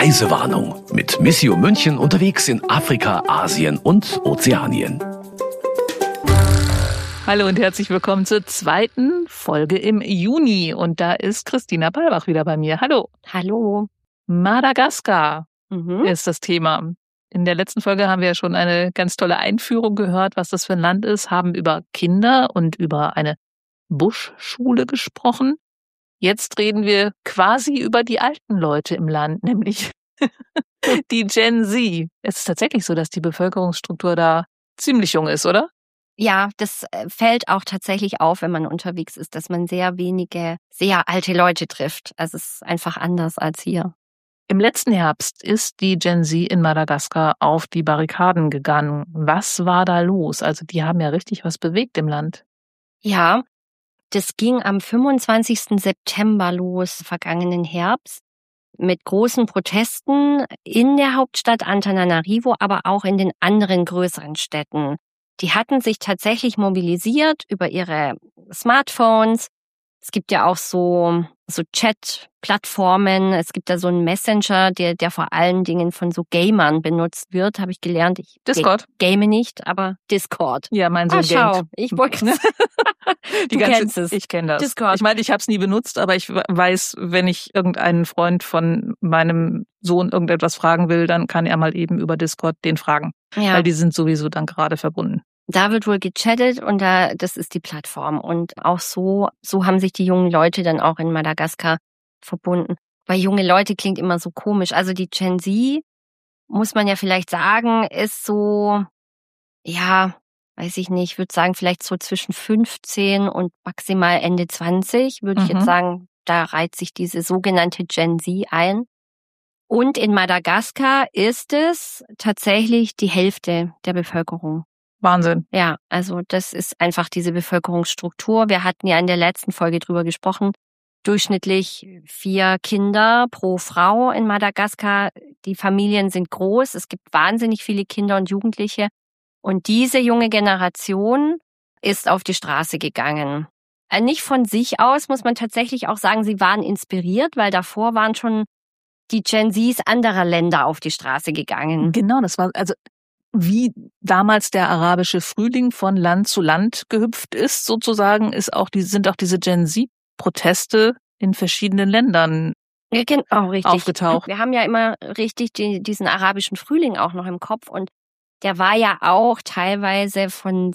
Reisewarnung mit Missio München unterwegs in Afrika, Asien und Ozeanien. Hallo und herzlich willkommen zur zweiten Folge im Juni. Und da ist Christina Palbach wieder bei mir. Hallo. Hallo. Madagaskar ist das Thema. In der letzten Folge haben wir ja schon eine ganz tolle Einführung gehört, was das für ein Land ist, haben über Kinder und über eine Buschschule gesprochen. Jetzt reden wir quasi über die alten Leute im Land, nämlich die Gen Z. Es ist tatsächlich so, dass die Bevölkerungsstruktur da ziemlich jung ist, oder? Ja, das fällt auch tatsächlich auf, wenn man unterwegs ist, dass man sehr wenige, sehr alte Leute trifft. Also es ist einfach anders als hier. Im letzten Herbst ist die Gen Z in Madagaskar auf die Barrikaden gegangen. Was war da los? Also die haben ja richtig was bewegt im Land. Ja, das ging am 25. September los, vergangenen Herbst, mit großen Protesten in der Hauptstadt Antananarivo, aber auch in den anderen größeren Städten. Die hatten sich tatsächlich mobilisiert über ihre Smartphones. Es gibt ja auch so Chat-Plattformen. Es gibt da so einen Messenger, der vor allen Dingen von so Gamern benutzt wird, habe ich gelernt. Ich Discord. Game nicht, aber Discord. Ja, mein Sohn schau, gamet. ich wollte Du kennst es. Ich kenne das. Discord. Ich meine, ich habe es nie benutzt, aber ich weiß, wenn ich irgendeinen Freund von meinem Sohn irgendetwas fragen will, dann kann er mal eben über Discord den fragen. Ja. Weil die sind sowieso dann gerade verbunden. Da wird wohl gechattet und das ist die Plattform. Und auch so haben sich die jungen Leute dann auch in Madagaskar verbunden. Weil junge Leute klingt immer so komisch. Also die Gen Z, muss man ja vielleicht sagen, ist so, ja, weiß ich nicht, ich würde sagen vielleicht so zwischen 15 und maximal Ende 20, würde ich jetzt sagen, da reiht sich diese sogenannte Gen Z ein. Und in Madagaskar ist es tatsächlich die Hälfte der Bevölkerung. Wahnsinn. Ja, also das ist einfach diese Bevölkerungsstruktur. Wir hatten ja in der letzten Folge drüber gesprochen. Durchschnittlich 4 Kinder pro Frau in Madagaskar. Die Familien sind groß. Es gibt wahnsinnig viele Kinder und Jugendliche. Und diese junge Generation ist auf die Straße gegangen. Nicht von sich aus, muss man tatsächlich auch sagen, sie waren inspiriert, weil davor waren schon die Gen Zs anderer Länder auf die Straße gegangen. Genau, das war also wie damals der arabische Frühling von Land zu Land gehüpft ist, sozusagen, sind auch diese Gen Z-Proteste in verschiedenen Ländern richtig aufgetaucht. Wir haben ja immer richtig diesen arabischen Frühling auch noch im Kopf und der war ja auch teilweise von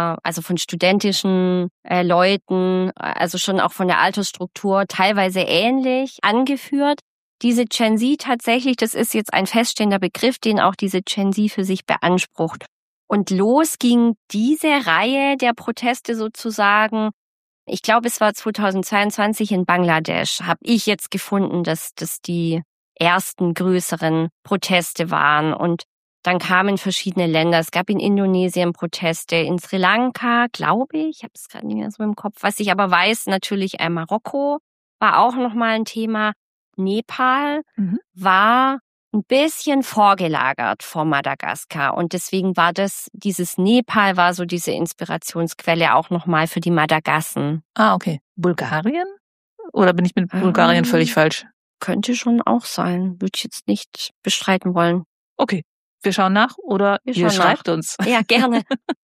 studentischen Leuten, also schon auch von der Altersstruktur teilweise ähnlich angeführt. Diese Gen Z tatsächlich, das ist jetzt ein feststehender Begriff, den auch diese Gen Z für sich beansprucht. Und los ging diese Reihe der Proteste sozusagen, ich glaube, es war 2022 in Bangladesch, habe ich jetzt gefunden, dass das die ersten größeren Proteste waren. Und dann kamen verschiedene Länder. Es gab in Indonesien Proteste, in Sri Lanka, glaube ich habe es gerade nicht mehr so im Kopf. Was ich aber weiß, natürlich Marokko war auch nochmal ein Thema. Nepal war ein bisschen vorgelagert vor Madagaskar und deswegen war dieses Nepal war so diese Inspirationsquelle auch nochmal für die Madagassen. Ah, okay. Bulgarien? Oder bin ich mit Bulgarien völlig falsch? Könnte schon auch sein. Würde ich jetzt nicht bestreiten wollen. Okay, wir schauen nach oder ihr schreibt uns. Ja, gerne.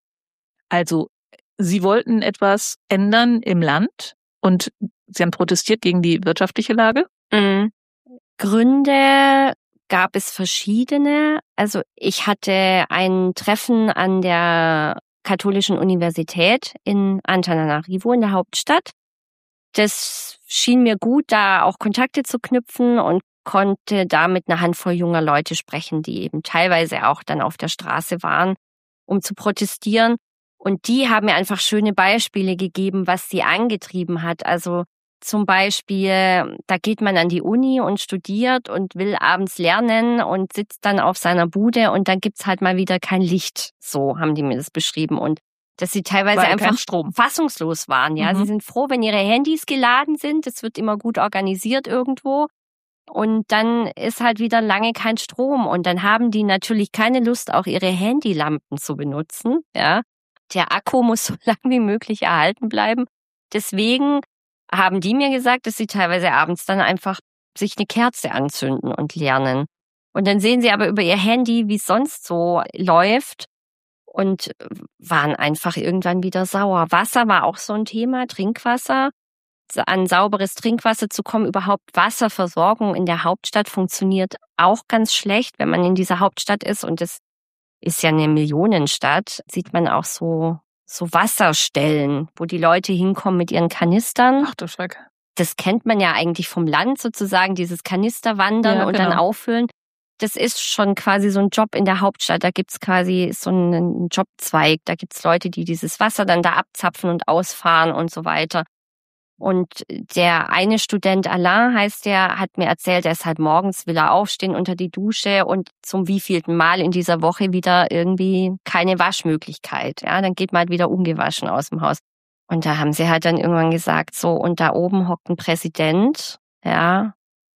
Also, Sie wollten etwas ändern im Land und Sie haben protestiert gegen die wirtschaftliche Lage? Gründe gab es verschiedene. Also ich hatte ein Treffen an der Katholischen Universität in Antananarivo in der Hauptstadt. Das schien mir gut, da auch Kontakte zu knüpfen und konnte da mit einer Handvoll junger Leute sprechen, die eben teilweise auch dann auf der Straße waren, um zu protestieren. Und die haben mir einfach schöne Beispiele gegeben, was sie angetrieben hat. Also zum Beispiel, da geht man an die Uni und studiert und will abends lernen und sitzt dann auf seiner Bude und dann gibt's halt mal wieder kein Licht. So haben die mir das beschrieben. Und dass sie teilweise einfach fassungslos waren. Ja, sie sind froh, wenn ihre Handys geladen sind. Das wird immer gut organisiert irgendwo. Und dann ist halt wieder lange kein Strom. Und dann haben die natürlich keine Lust, auch ihre Handylampen zu benutzen. Ja, der Akku muss so lang wie möglich erhalten bleiben. Deswegen haben die mir gesagt, dass sie teilweise abends dann einfach sich eine Kerze anzünden und lernen. Und dann sehen sie aber über ihr Handy, wie es sonst so läuft und waren einfach irgendwann wieder sauer. Wasser war auch so ein Thema, Trinkwasser. An sauberes Trinkwasser zu kommen, überhaupt Wasserversorgung in der Hauptstadt funktioniert auch ganz schlecht, wenn man in dieser Hauptstadt ist. Und es ist ja eine Millionenstadt, sieht man auch so Wasserstellen, wo die Leute hinkommen mit ihren Kanistern. Ach du Schreck. Das kennt man ja eigentlich vom Land sozusagen, dieses Kanisterwandern und dann auffüllen. Das ist schon quasi so ein Job in der Hauptstadt. Da gibt's quasi so einen Jobzweig. Da gibt's Leute, die dieses Wasser dann da abzapfen und ausfahren und so weiter. Und der eine Student, Alain heißt der, hat mir erzählt, er ist halt morgens, will er aufstehen unter die Dusche und zum wievielten Mal in dieser Woche wieder irgendwie keine Waschmöglichkeit. Ja, dann geht man halt wieder ungewaschen aus dem Haus. Und da haben sie halt dann irgendwann gesagt, so, und da oben hockt ein Präsident, ja,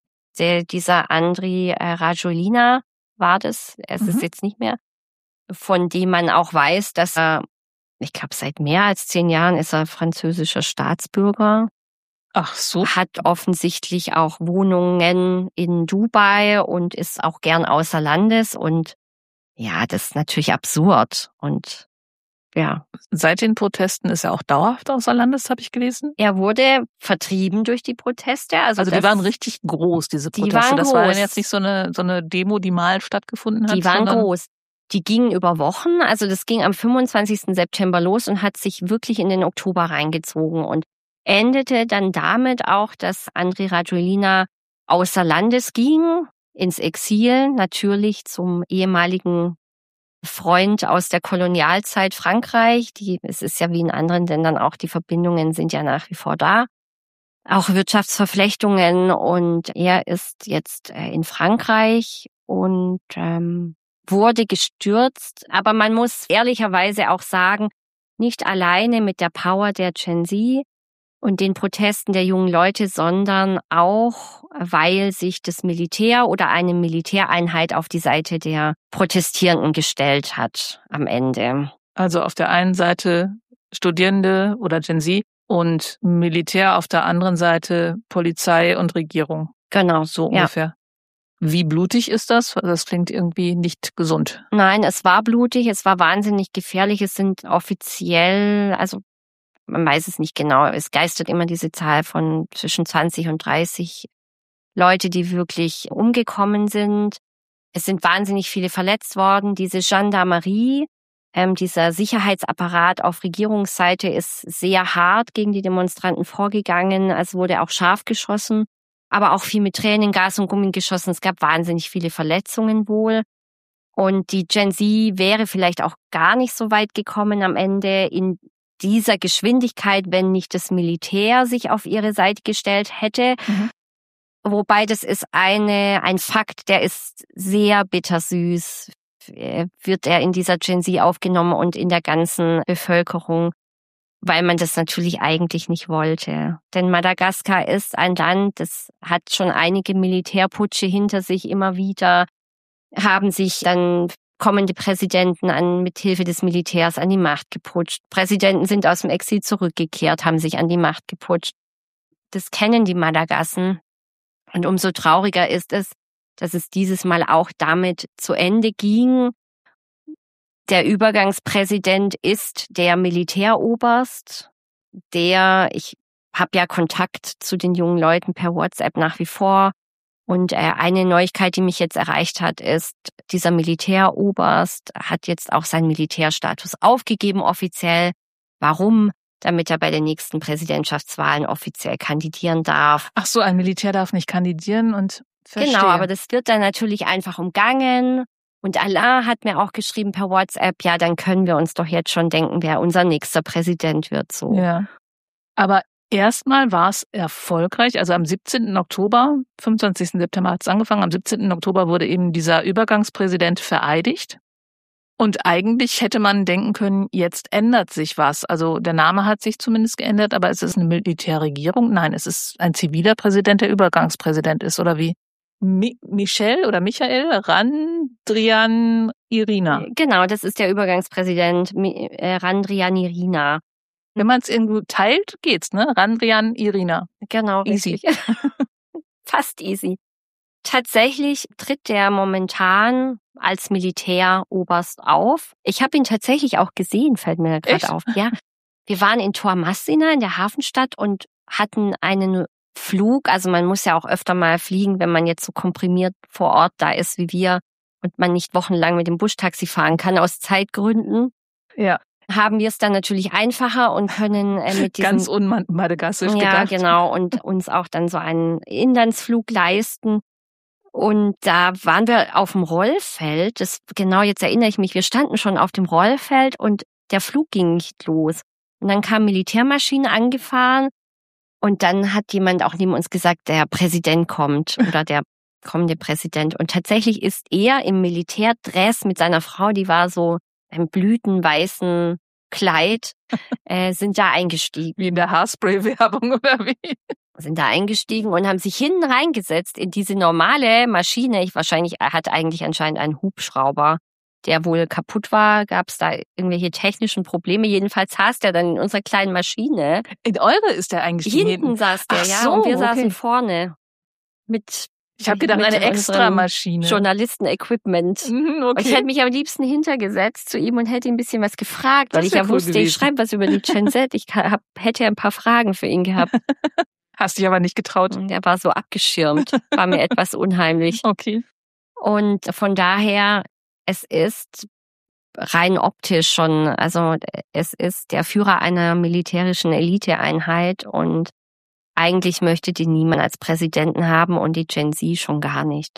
dieser Andry Rajoelina war das, es ist jetzt nicht mehr, von dem man auch weiß, dass er, ich glaube, seit mehr als 10 Jahren ist er französischer Staatsbürger. Ach so. Hat offensichtlich auch Wohnungen in Dubai und ist auch gern außer Landes. Und ja, das ist natürlich absurd. Und ja. Seit den Protesten ist er auch dauerhaft außer Landes, habe ich gelesen. Er wurde vertrieben durch die Proteste. Also die waren richtig groß, diese Proteste. Die waren das groß. war dann jetzt nicht so eine Demo, die mal stattgefunden hat. Die waren groß. Die gingen über Wochen, also das ging am 25. September los und hat sich wirklich in den Oktober reingezogen und endete dann damit auch, dass Andry Rajoelina außer Landes ging, ins Exil, natürlich zum ehemaligen Freund aus der Kolonialzeit Frankreich. Es ist ja wie in anderen Ländern auch, die Verbindungen sind ja nach wie vor da. Auch Wirtschaftsverflechtungen und er ist jetzt in Frankreich und wurde gestürzt, aber man muss ehrlicherweise auch sagen, nicht alleine mit der Power der Gen Z und den Protesten der jungen Leute, sondern auch, weil sich das Militär oder eine Militäreinheit auf die Seite der Protestierenden gestellt hat am Ende. Also auf der einen Seite Studierende oder Gen Z und Militär, auf der anderen Seite Polizei und Regierung. Genau. So ungefähr. Ja. Wie blutig ist das? Das klingt irgendwie nicht gesund. Nein, es war blutig, es war wahnsinnig gefährlich. Es sind offiziell, also man weiß es nicht genau, es geistert immer diese Zahl von zwischen 20 und 30 Leute, die wirklich umgekommen sind. Es sind wahnsinnig viele verletzt worden. Diese Gendarmerie, dieser Sicherheitsapparat auf Regierungsseite ist sehr hart gegen die Demonstranten vorgegangen. Es wurde auch scharf geschossen, aber auch viel mit Tränengas und Gummi geschossen. Es gab wahnsinnig viele Verletzungen wohl. Und die Gen Z wäre vielleicht auch gar nicht so weit gekommen am Ende in dieser Geschwindigkeit, wenn nicht das Militär sich auf ihre Seite gestellt hätte. Mhm. Wobei das ist ein Fakt, der ist sehr bittersüß. Wird er in dieser Gen Z aufgenommen und in der ganzen Bevölkerung, weil man das natürlich eigentlich nicht wollte. Denn Madagaskar ist ein Land, das hat schon einige Militärputsche hinter sich immer wieder, haben sich dann kommende Präsidenten mit Hilfe des Militärs an die Macht geputscht. Präsidenten sind aus dem Exil zurückgekehrt, haben sich an die Macht geputscht. Das kennen die Madagassen. Und umso trauriger ist es, dass es dieses Mal auch damit zu Ende ging. Der Übergangspräsident ist der Militäroberst, ich habe ja Kontakt zu den jungen Leuten per WhatsApp nach wie vor. Und eine Neuigkeit, die mich jetzt erreicht hat, ist, dieser Militäroberst hat jetzt auch seinen Militärstatus aufgegeben offiziell. Warum? Damit er bei den nächsten Präsidentschaftswahlen offiziell kandidieren darf. Ach so, ein Militär darf nicht kandidieren und verstehe. Genau, aber das wird dann natürlich einfach umgangen. Und Alain hat mir auch geschrieben per WhatsApp, ja, dann können wir uns doch jetzt schon denken, wer unser nächster Präsident wird. So. Ja, aber erstmal war es erfolgreich. Also am 17. Oktober, 25. September hat es angefangen, am 17. Oktober wurde eben dieser Übergangspräsident vereidigt. Und eigentlich hätte man denken können, jetzt ändert sich was. Also der Name hat sich zumindest geändert, aber ist es eine Militärregierung? Nein, es ist ein ziviler Präsident, der Übergangspräsident ist, oder wie? Michael Randrianirina. Genau, das ist der Übergangspräsident Randrianirina. Wenn man es irgendwo teilt, geht's, ne? Randrianirina. Genau, easy. fast easy. Tatsächlich tritt der momentan als Militäroberst auf. Ich habe ihn tatsächlich auch gesehen, fällt mir gerade auf. Ja, wir waren in Toamasina in der Hafenstadt und hatten einen Flug. Also man muss ja auch öfter mal fliegen, wenn man jetzt so komprimiert vor Ort da ist wie wir und man nicht wochenlang mit dem Buschtaxi fahren kann aus Zeitgründen. Ja. Haben wir es dann natürlich einfacher und können mit diesem... Ganz unmadagassisch gedacht. Ja, genau. Und uns auch dann so einen Inlandsflug leisten. Und da waren wir auf dem Rollfeld. Genau, jetzt erinnere ich mich, wir standen schon auf dem Rollfeld und der Flug ging nicht los. Und dann kam Militärmaschine angefahren und dann hat jemand auch neben uns gesagt, der Präsident kommt oder der kommende Präsident. Und tatsächlich ist er im Militärdress mit seiner Frau, die war so im blütenweißen Kleid, sind da eingestiegen. Wie in der Haarspray-Werbung oder wie? Sind da eingestiegen und haben sich hinten reingesetzt in diese normale Maschine. Er hatte eigentlich anscheinend einen Hubschrauber, der wohl kaputt war. Gab es da irgendwelche technischen Probleme? Jedenfalls saß der dann in unserer kleinen Maschine. In eure ist der eingestiegen? Hinten saß der, Ach ja. So, und wir saßen vorne Ich habe gedacht, eine extra Maschine. Journalisten-Equipment. Okay. Ich hätte mich am liebsten hintergesetzt zu ihm und hätte ihm ein bisschen was gefragt, weil ich ja wusste, gewesen. Ich schreibe was über die Gen Z. Ich hätte ein paar Fragen für ihn gehabt. Hast dich aber nicht getraut. Er war so abgeschirmt, war mir etwas unheimlich. Okay. Und von daher, es ist rein optisch schon, also es ist der Führer einer militärischen Eliteeinheit und eigentlich möchte die niemand als Präsidenten haben und die Gen Z schon gar nicht.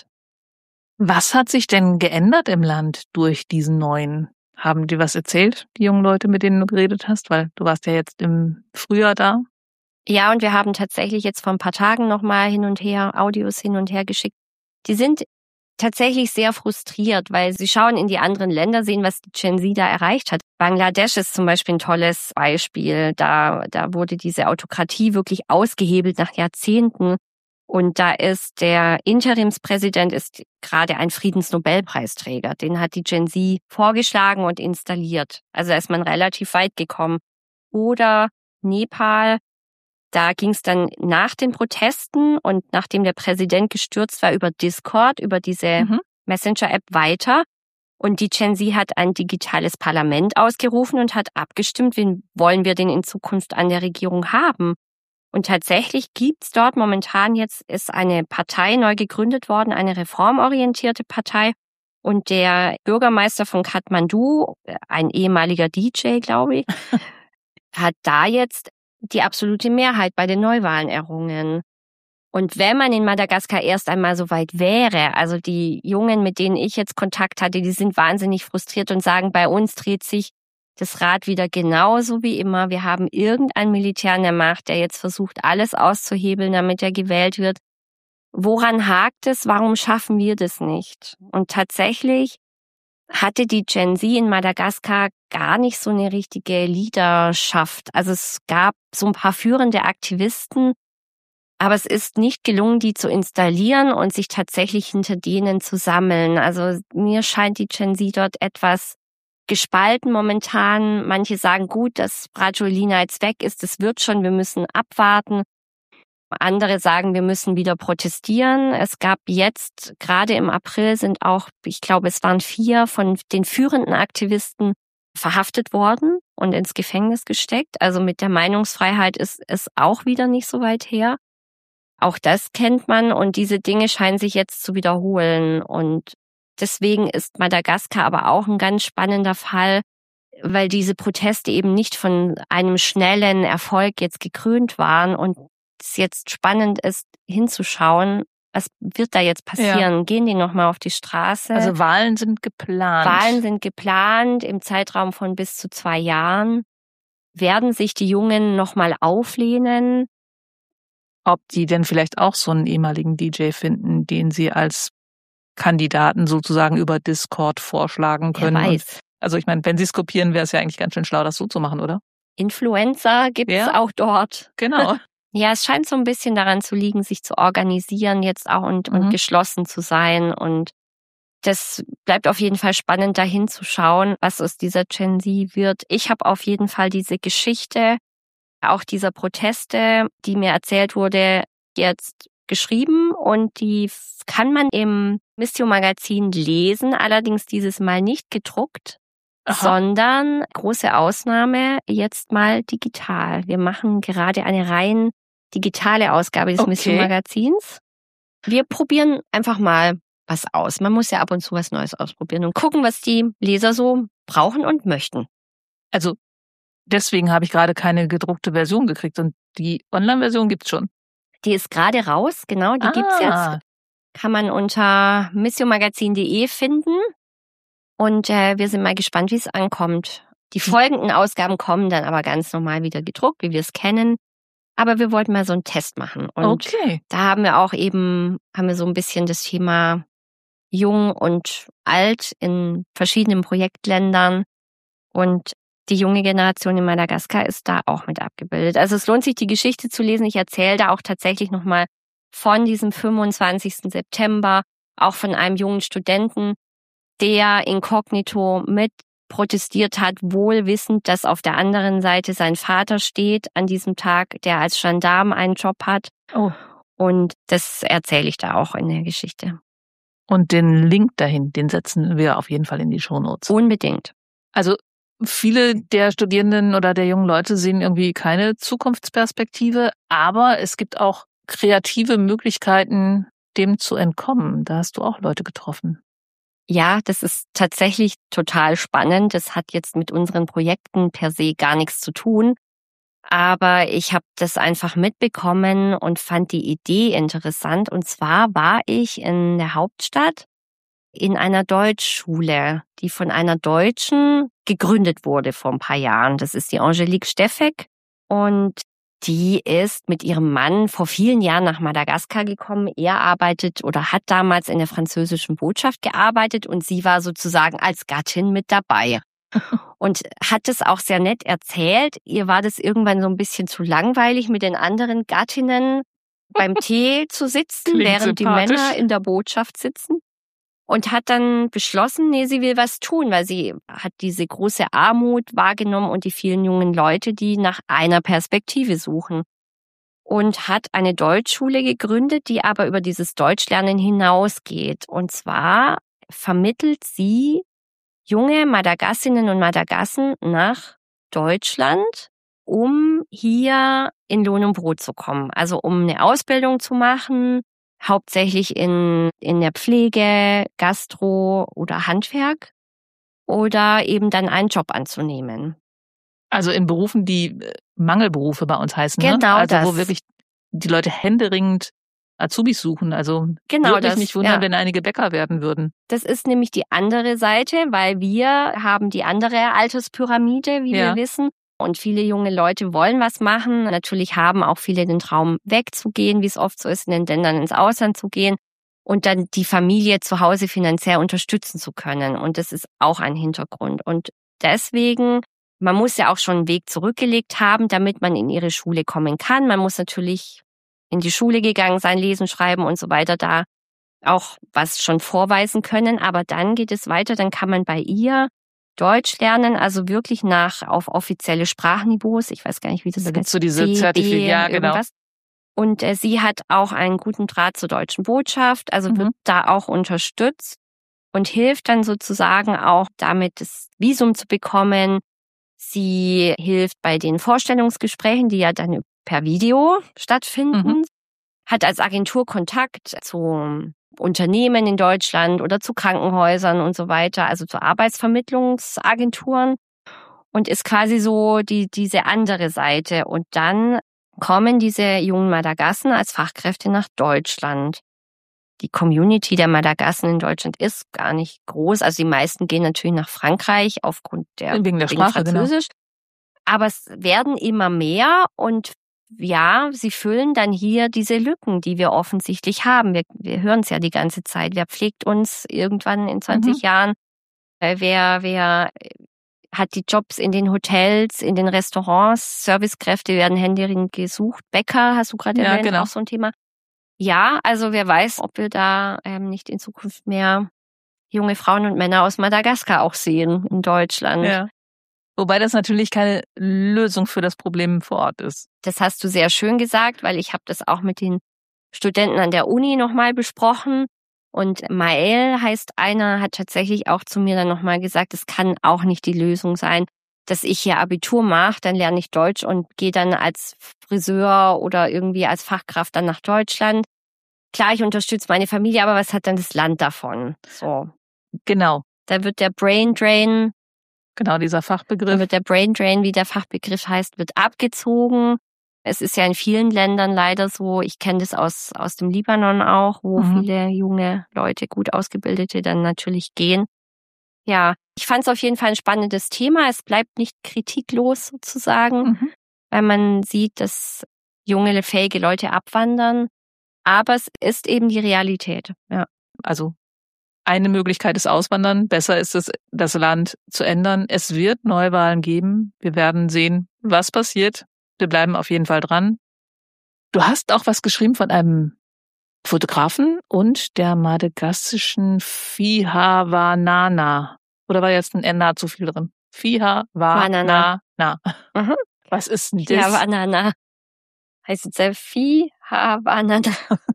Was hat sich denn geändert im Land durch diesen neuen? Haben die was erzählt, die jungen Leute, mit denen du geredet hast? Weil du warst ja jetzt im Frühjahr da. Ja, und wir haben tatsächlich jetzt vor ein paar Tagen nochmal Audios hin und her geschickt. Die sind tatsächlich sehr frustriert, weil sie schauen in die anderen Länder, sehen, was die Gen Z da erreicht hat. Bangladesch ist zum Beispiel ein tolles Beispiel. Da wurde diese Autokratie wirklich ausgehebelt nach Jahrzehnten. Und da ist der Interimspräsident ist gerade ein Friedensnobelpreisträger. Den hat die Gen Z vorgeschlagen und installiert. Also da ist man relativ weit gekommen. Oder Nepal. Da ging es dann nach den Protesten und nachdem der Präsident gestürzt war über Discord, über diese Messenger-App weiter. Und die Gen Z hat ein digitales Parlament ausgerufen und hat abgestimmt, wen wollen wir denn in Zukunft an der Regierung haben. Und tatsächlich gibt's dort momentan ist eine Partei neu gegründet worden, eine reformorientierte Partei. Und der Bürgermeister von Kathmandu, ein ehemaliger DJ, glaube ich, hat da jetzt die absolute Mehrheit bei den Neuwahlen errungen. Und wenn man in Madagaskar erst einmal so weit wäre, also die Jungen, mit denen ich jetzt Kontakt hatte, die sind wahnsinnig frustriert und sagen, bei uns dreht sich das Rad wieder genauso wie immer. Wir haben irgendein Militär an der Macht, der jetzt versucht, alles auszuhebeln, damit er gewählt wird. Woran hakt es? Warum schaffen wir das nicht? Und tatsächlich hatte die Gen Z in Madagaskar gar nicht so eine richtige Leaderschaft. Also es gab so ein paar führende Aktivisten, aber es ist nicht gelungen, die zu installieren und sich tatsächlich hinter denen zu sammeln. Also mir scheint die Gen Z dort etwas gespalten momentan. Manche sagen, gut, dass Rajoelina jetzt weg ist, das wird schon, wir müssen abwarten. Andere sagen, wir müssen wieder protestieren. Es gab jetzt, gerade im April sind auch, ich glaube, es waren 4 von den führenden Aktivisten verhaftet worden und ins Gefängnis gesteckt. Also mit der Meinungsfreiheit ist es auch wieder nicht so weit her. Auch das kennt man und diese Dinge scheinen sich jetzt zu wiederholen. Und deswegen ist Madagaskar aber auch ein ganz spannender Fall, weil diese Proteste eben nicht von einem schnellen Erfolg jetzt gekrönt waren und es jetzt spannend ist, hinzuschauen, was wird da jetzt passieren? Ja. Gehen die nochmal auf die Straße? Also Wahlen sind geplant. Wahlen sind geplant im Zeitraum von bis zu 2 Jahren. Werden sich die Jungen nochmal auflehnen? Ob die denn vielleicht auch so einen ehemaligen DJ finden, den sie als Kandidaten sozusagen über Discord vorschlagen können. Wer weiß. Also ich meine, wenn sie es kopieren, wäre es ja eigentlich ganz schön schlau, das so zu machen, oder? Influencer gibt es auch dort. Genau. Ja, es scheint so ein bisschen daran zu liegen, sich zu organisieren jetzt auch und geschlossen zu sein. Und das bleibt auf jeden Fall spannend, dahin zu schauen, was aus dieser Gen Z wird. Ich habe auf jeden Fall diese Geschichte, auch dieser Proteste, die mir erzählt wurde, jetzt geschrieben und die kann man im Missio-Magazin lesen, allerdings dieses Mal nicht gedruckt, sondern, große Ausnahme, jetzt mal digital. Wir machen gerade eine rein digitale Ausgabe des Missio-Magazins. Wir probieren einfach mal was aus. Man muss ja ab und zu was Neues ausprobieren und gucken, was die Leser so brauchen und möchten. Also deswegen habe ich gerade keine gedruckte Version gekriegt und die Online-Version gibt's schon. Die ist gerade raus, genau, die gibt's jetzt. Kann man unter missiomagazin.de finden und wir sind mal gespannt, wie es ankommt. Die folgenden Ausgaben kommen dann aber ganz normal wieder gedruckt, wie wir es kennen. Aber wir wollten mal so einen Test machen. Und da haben wir so ein bisschen das Thema Jung und Alt in verschiedenen Projektländern. Und die junge Generation in Madagaskar ist da auch mit abgebildet. Also es lohnt sich, die Geschichte zu lesen. Ich erzähle da auch tatsächlich nochmal von diesem 25. September, auch von einem jungen Studenten, der inkognito mit protestiert hat, wohl wissend, dass auf der anderen Seite sein Vater steht an diesem Tag, der als Gendarm einen Job hat. Und das erzähle ich da auch in der Geschichte. Und den Link dahin, den setzen wir auf jeden Fall in die Shownotes. Unbedingt. Also viele der Studierenden oder der jungen Leute sehen irgendwie keine Zukunftsperspektive, aber es gibt auch kreative Möglichkeiten, dem zu entkommen. Da hast du auch Leute getroffen. Ja, das ist tatsächlich total spannend. Das hat jetzt mit unseren Projekten per se gar nichts zu tun. Aber ich habe das einfach mitbekommen und fand die Idee interessant. Und zwar war ich in der Hauptstadt in einer Deutschschule, die von einer Deutschen gegründet wurde vor ein paar Jahren. Das ist die Angelique Steffek. Und die ist mit ihrem Mann vor vielen Jahren nach Madagaskar gekommen. Er arbeitet oder hat damals in der französischen Botschaft gearbeitet und sie war sozusagen als Gattin mit dabei. Und hat es auch sehr nett erzählt. Ihr war das irgendwann so ein bisschen zu langweilig, mit den anderen Gattinnen beim Tee zu sitzen, während die Männer in der Botschaft sitzen. Und hat dann beschlossen, sie will was tun, weil sie hat diese große Armut wahrgenommen und die vielen jungen Leute, die nach einer Perspektive suchen. Und hat eine Deutschschule gegründet, die aber über dieses Deutschlernen hinausgeht. Und zwar vermittelt sie junge Madagassinnen und Madagassen nach Deutschland, um hier in Lohn und Brot zu kommen. Also um eine Ausbildung zu machen, hauptsächlich in der Pflege, Gastro oder Handwerk oder eben dann einen Job anzunehmen. Also in Berufen, die Mangelberufe bei uns heißen, genau, ne? Also das. Wo wirklich die Leute händeringend Azubis suchen. Also genau, würde mich das, nicht wundern, wenn einige Bäcker werden würden. Das ist nämlich die andere Seite, weil wir haben die andere Alterspyramide, wie wir wissen. Und viele junge Leute wollen was machen. Natürlich haben auch viele den Traum, wegzugehen, wie es oft so ist, in den Ländern ins Ausland zu gehen und dann die Familie zu Hause finanziell unterstützen zu können. Und das ist auch ein Hintergrund. Und deswegen, man muss ja auch schon einen Weg zurückgelegt haben, damit man in ihre Schule kommen kann. Man muss natürlich in die Schule gegangen sein, lesen, schreiben und so weiter, da auch was schon vorweisen können. Aber dann geht es weiter, dann kann man bei ihr Deutsch lernen, also wirklich auf offizielle Sprachniveaus. Ich weiß gar nicht, wie das heißt. Da gibt's so diese Zertifikate, genau. Und sie hat auch einen guten Draht zur deutschen Botschaft, also wird da auch unterstützt und hilft dann sozusagen auch damit, das Visum zu bekommen. Sie hilft bei den Vorstellungsgesprächen, die ja dann per Video stattfinden, hat als Agentur Kontakt zu Unternehmen in Deutschland oder zu Krankenhäusern und so weiter, also zu Arbeitsvermittlungsagenturen und ist quasi so diese andere Seite. Und dann kommen diese jungen Madagassen als Fachkräfte nach Deutschland. Die Community der Madagassen in Deutschland ist gar nicht groß. Also die meisten gehen natürlich nach Frankreich wegen der Sprache, Französisch. Genau. Aber es werden immer mehr und ja, sie füllen dann hier diese Lücken, die wir offensichtlich haben. Wir hören es ja die ganze Zeit. Wer pflegt uns irgendwann in 20 Jahren? Wer hat die Jobs in den Hotels, in den Restaurants? Servicekräfte werden händeringend gesucht. Bäcker, hast du gerade erwähnt, genau. Auch so ein Thema. Ja, also wer weiß, ob wir da nicht in Zukunft mehr junge Frauen und Männer aus Madagaskar auch sehen in Deutschland. Ja. Wobei das natürlich keine Lösung für das Problem vor Ort ist. Das hast du sehr schön gesagt, weil ich habe das auch mit den Studenten an der Uni nochmal besprochen. Und Mael heißt einer, hat tatsächlich auch zu mir dann nochmal gesagt, es kann auch nicht die Lösung sein, dass ich hier Abitur mache, dann lerne ich Deutsch und gehe dann als Friseur oder irgendwie als Fachkraft dann nach Deutschland. Klar, ich unterstütze meine Familie, aber was hat dann das Land davon? So. Genau. Da wird der Brain Drain. Genau, dieser Fachbegriff. Da wird der Brain Drain, wie der Fachbegriff heißt, wird abgezogen. Es ist ja in vielen Ländern leider so. Ich kenne das aus dem Libanon auch, wo viele junge Leute, gut ausgebildete, dann natürlich gehen. Ja, ich fand es auf jeden Fall ein spannendes Thema. Es bleibt nicht kritiklos sozusagen, weil man sieht, dass junge, fähige Leute abwandern. Aber es ist eben die Realität. Ja. Also eine Möglichkeit ist Auswandern. Besser ist es, das Land zu ändern. Es wird Neuwahlen geben. Wir werden sehen, was passiert. Wir bleiben auf jeden Fall dran. Du hast auch was geschrieben von einem Fotografen und der madagassischen Fihavanana. Oder war jetzt ein NA zu viel drin? Fihavanana. Was ist denn das? Fihavanana. Heißt jetzt Fihavanana.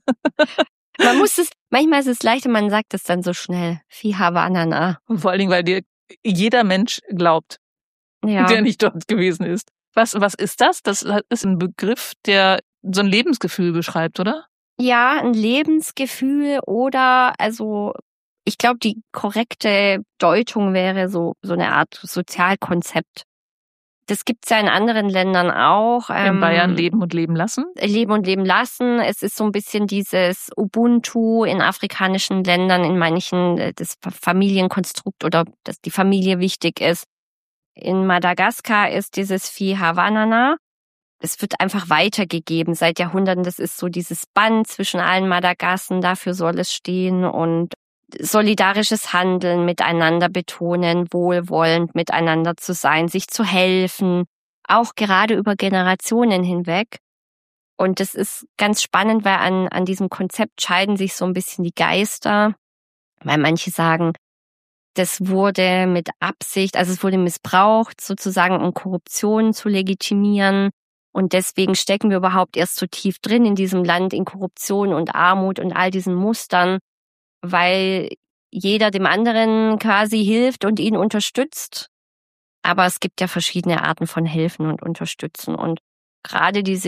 Manchmal ist es leichter, man sagt es dann so schnell. Fihavanana. Vor allen Dingen, weil dir jeder Mensch glaubt, der nicht dort gewesen ist. Was ist das? Das ist ein Begriff, der so ein Lebensgefühl beschreibt, oder? Ja, ein Lebensgefühl oder, also ich glaube, die korrekte Deutung wäre so eine Art Sozialkonzept. Das gibt's ja in anderen Ländern auch. In Bayern leben und leben lassen? Leben und leben lassen. Es ist so ein bisschen dieses Ubuntu in afrikanischen Ländern, in manchen das Familienkonstrukt oder dass die Familie wichtig ist. In Madagaskar ist dieses Fihavanana. Es wird einfach weitergegeben seit Jahrhunderten. Das ist so dieses Band zwischen allen Madagassen. Dafür soll es stehen und solidarisches Handeln miteinander betonen, wohlwollend miteinander zu sein, sich zu helfen, auch gerade über Generationen hinweg. Und das ist ganz spannend, weil an diesem Konzept scheiden sich so ein bisschen die Geister, weil manche sagen, das wurde mit Absicht, also es wurde missbraucht, sozusagen, um Korruption zu legitimieren. Und deswegen stecken wir überhaupt erst so tief drin in diesem Land, in Korruption und Armut und all diesen Mustern, weil jeder dem anderen quasi hilft und ihn unterstützt. Aber es gibt ja verschiedene Arten von Helfen und Unterstützen. Und gerade diese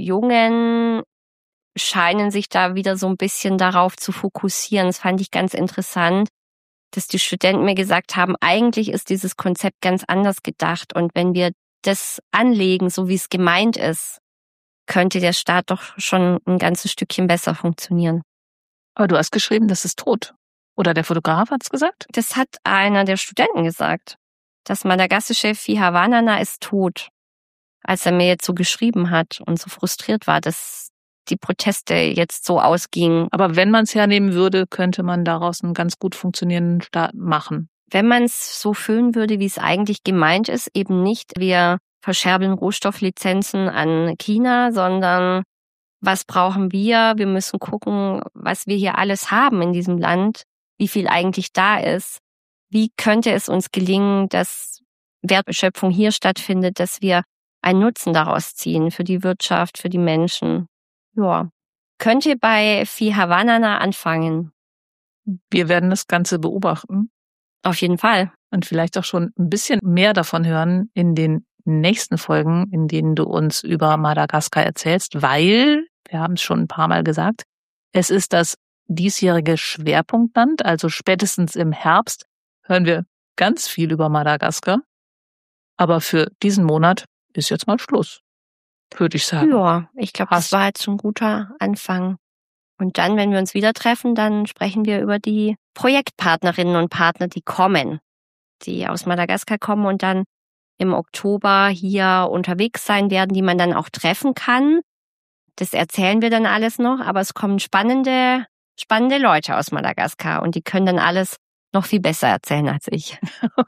Jungen scheinen sich da wieder so ein bisschen darauf zu fokussieren. Das fand ich ganz interessant, dass die Studenten mir gesagt haben, eigentlich ist dieses Konzept ganz anders gedacht. Und wenn wir das anlegen, so wie es gemeint ist, könnte der Staat doch schon ein ganzes Stückchen besser funktionieren. Aber du hast geschrieben, das ist tot. Oder der Fotograf hat's gesagt? Das hat einer der Studenten gesagt. Das madagassische Fihavanana ist tot. Als er mir jetzt so geschrieben hat und so frustriert war, dass die Proteste jetzt so ausgingen. Aber wenn man es hernehmen würde, könnte man daraus einen ganz gut funktionierenden Staat machen. Wenn man es so füllen würde, wie es eigentlich gemeint ist, eben nicht, wir verscherbeln Rohstofflizenzen an China, sondern was brauchen wir? Wir müssen gucken, was wir hier alles haben in diesem Land, wie viel eigentlich da ist. Wie könnte es uns gelingen, dass Wertschöpfung hier stattfindet, dass wir einen Nutzen daraus ziehen für die Wirtschaft, für die Menschen? Ja, könnte bei Fihavanana anfangen. Wir werden das Ganze beobachten. Auf jeden Fall. Und vielleicht auch schon ein bisschen mehr davon hören in den nächsten Folgen, in denen du uns über Madagaskar erzählst, weil, wir haben es schon ein paar Mal gesagt, es ist das diesjährige Schwerpunktland, also spätestens im Herbst hören wir ganz viel über Madagaskar. Aber für diesen Monat ist jetzt mal Schluss, würde ich sagen. Ja, ich glaube, das war jetzt ein guter Anfang. Und dann, wenn wir uns wieder treffen, dann sprechen wir über die Projektpartnerinnen und Partner, die kommen, die aus Madagaskar kommen und dann im Oktober hier unterwegs sein werden, die man dann auch treffen kann. Das erzählen wir dann alles noch, aber es kommen spannende Leute aus Madagaskar und die können dann alles noch viel besser erzählen als ich.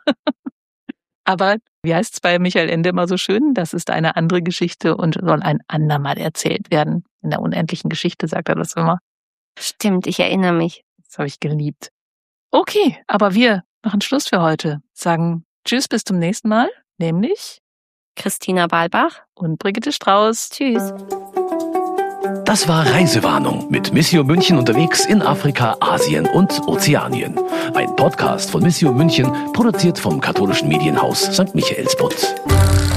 Aber wie heißt es bei Michael Ende immer so schön? Das ist eine andere Geschichte und soll ein andermal erzählt werden. In der unendlichen Geschichte sagt er das immer. Stimmt, ich erinnere mich. Das habe ich geliebt. Okay, aber wir machen Schluss für heute. Sagen Tschüss, bis zum nächsten Mal. Nämlich Christina Balbach und Brigitte Strauß. Tschüss. Das war Reisewarnung mit Missio München unterwegs in Afrika, Asien und Ozeanien. Ein Podcast von Missio München, produziert vom katholischen Medienhaus St. Michaelsbund.